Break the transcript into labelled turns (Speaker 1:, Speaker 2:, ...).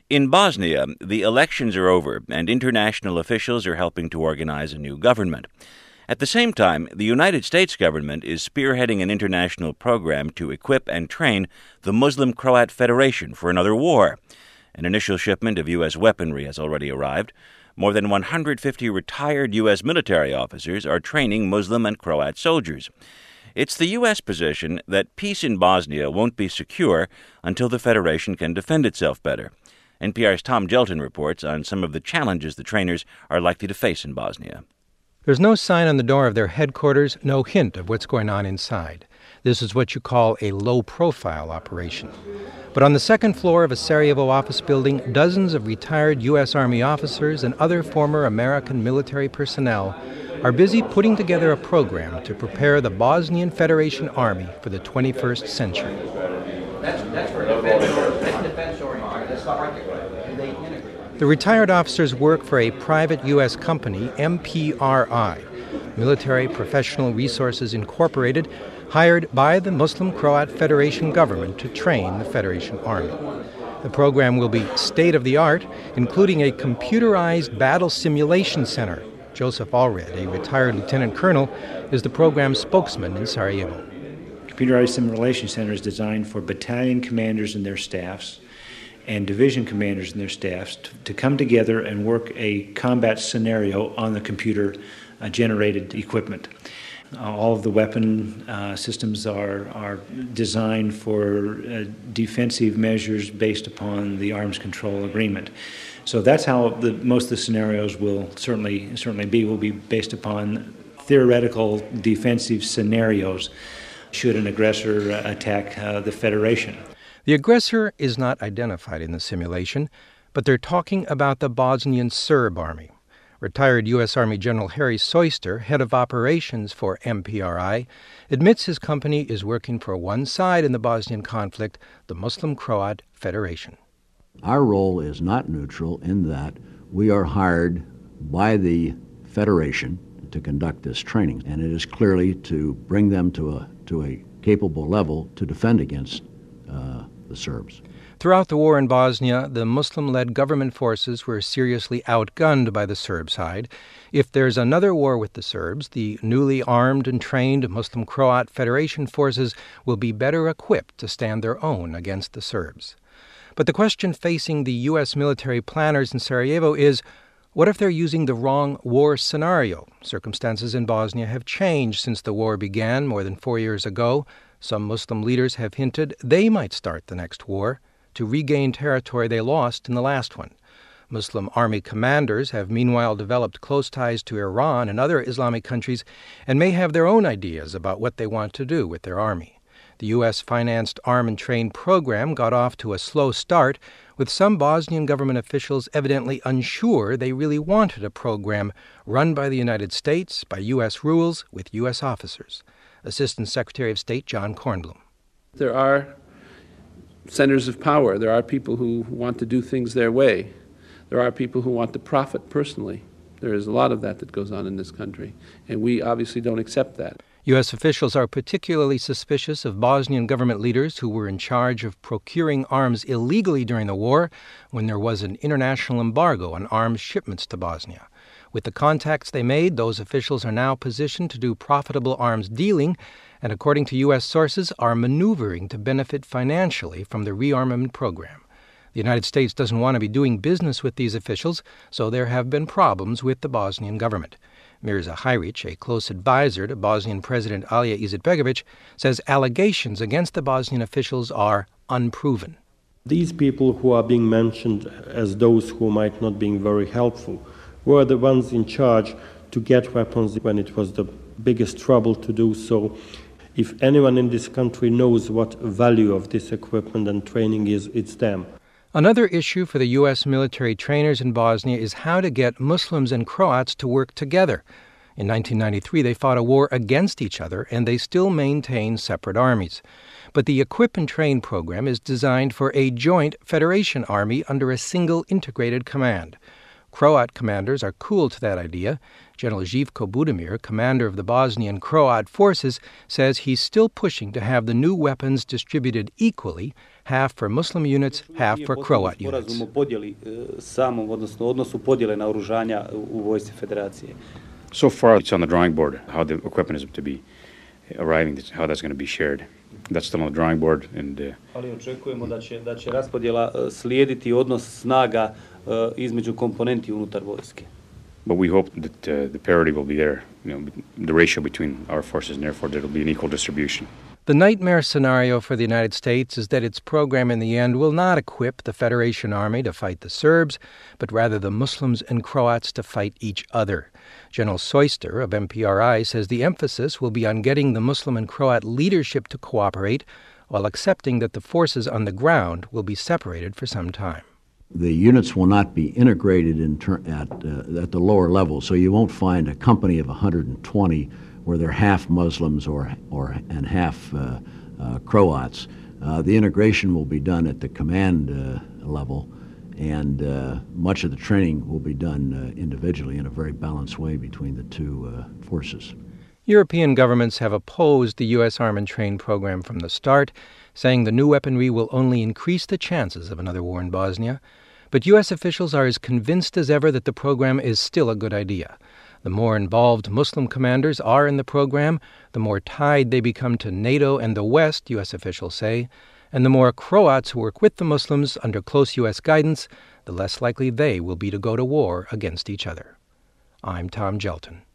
Speaker 1: In Bosnia, the elections are over, and international officials are helping to organize a new government. At the same time, the United States government is spearheading an international program to equip and train the Muslim Croat Federation for another war. An initial shipment of U.S. weaponry has already arrived. More than 150 retired U.S. military officers are training Muslim and Croat soldiers. It's the U.S. position that peace in Bosnia won't be secure until the Federation can defend itself better. NPR's Tom Gelton reports on some of the challenges the trainers are likely to face in Bosnia.
Speaker 2: There's no sign on the door of their headquarters, no hint of what's going on inside. This is what you call a low-profile operation. But on the second floor of a Sarajevo office building, dozens of retired U.S. Army officers and other former American military personnel are busy putting together a program to prepare the Bosnian Federation Army for the 21st century. That's for defense-oriented. The retired officers work for a private U.S. company, MPRI, Military Professional Resources Incorporated, hired by the Muslim Croat Federation government to train the Federation Army. The program will be state-of-the-art, including a computerized battle simulation center. Joseph Allred, a retired lieutenant colonel, is the program's spokesman in Sarajevo.
Speaker 3: Computerized Simulation Center is designed for battalion commanders and their staffs and division commanders and their staffs to come together and work a combat scenario on the computer-generated equipment. All of the weapon systems are designed for defensive measures based upon the arms control agreement. So that's how most of the scenarios will certainly be based upon theoretical defensive scenarios should an aggressor attack the Federation.
Speaker 2: The aggressor is not identified in the simulation, but they're talking about the Bosnian Serb army. Retired U.S. Army General Harry Soyster, head of operations for MPRI, admits his company is working for one side in the Bosnian conflict, the Muslim Croat Federation.
Speaker 4: Our role is not neutral in that we are hired by the Federation to conduct this training, and it is clearly to bring them to a capable level to defend against the Serbs.
Speaker 2: Throughout the war in Bosnia, the Muslim-led government forces were seriously outgunned by the Serb side. If there's another war with the Serbs, the newly armed and trained Muslim Croat Federation forces will be better equipped to stand their own against the Serbs. But the question facing the U.S. military planners in Sarajevo is, what if they're using the wrong war scenario? Circumstances in Bosnia have changed since the war began more than 4 years ago. Some Muslim leaders have hinted they might start the next war to regain territory they lost in the last one. Muslim army commanders have meanwhile developed close ties to Iran and other Islamic countries and may have their own ideas about what they want to do with their army. The U.S.-financed Arm and Train program got off to a slow start, with some Bosnian government officials evidently unsure they really wanted a program run by the United States, by U.S. rules, with U.S. officers. Assistant Secretary of State John Kornblum.
Speaker 5: There are centers of power. There are people who want to do things their way. There are people who want to profit personally. There is a lot of that goes on in this country, and we obviously don't accept that.
Speaker 2: U.S. officials are particularly suspicious of Bosnian government leaders who were in charge of procuring arms illegally during the war when there was an international embargo on arms shipments to Bosnia. With the contacts they made, those officials are now positioned to do profitable arms dealing and, according to U.S. sources, are maneuvering to benefit financially from the rearmament program. The United States doesn't want to be doing business with these officials, so there have been problems with the Bosnian government. Mirza Hajrić, a close advisor to Bosnian President Alija Izetbegović, says allegations against the Bosnian officials are unproven.
Speaker 6: These people who are being mentioned as those who might not be very helpful were the ones in charge to get weapons when it was the biggest trouble to do so. If anyone in this country knows what value of this equipment and training is, it's them.
Speaker 2: Another issue for the U.S. military trainers in Bosnia is how to get Muslims and Croats to work together. In 1993, they fought a war against each other, and they still maintain separate armies. But the Equip and Train program is designed for a joint Federation army under a single integrated command. Croat commanders are cool to that idea. General Živko Budimir, commander of the Bosnian Croat forces, says he's still pushing to have the new weapons distributed equally, half for Muslim units, half for Croat units.
Speaker 7: So far, it's on the drawing board, how the equipment is to be arriving, how that's going to be shared. That's still on the drawing board.
Speaker 8: Ali očekujemo da će raspodjela slijediti odnos snaga između komponenti unutar vojske.
Speaker 7: But we hope that the parity will be there, the ratio between our forces, and therefore there will be an equal distribution.
Speaker 2: The nightmare scenario for the United States is that its program in the end will not equip the Federation Army to fight the Serbs, but rather the Muslims and Croats to fight each other. General Soyster of MPRI says the emphasis will be on getting the Muslim and Croat leadership to cooperate while accepting that the forces on the ground will be separated for some time.
Speaker 4: The units will not be integrated at the lower level, so you won't find a company of 120 where they're half Muslims and half Croats. The integration will be done at the command level, and much of the training will be done individually in a very balanced way between the two forces.
Speaker 2: European governments have opposed the U.S. Arm and Train program from the start, saying the new weaponry will only increase the chances of another war in Bosnia. But U.S. officials are as convinced as ever that the program is still a good idea. The more involved Muslim commanders are in the program, the more tied they become to NATO and the West, U.S. officials say, and the more Croats who work with the Muslims under close U.S. guidance, the less likely they will be to go to war against each other. I'm Tom Gelton.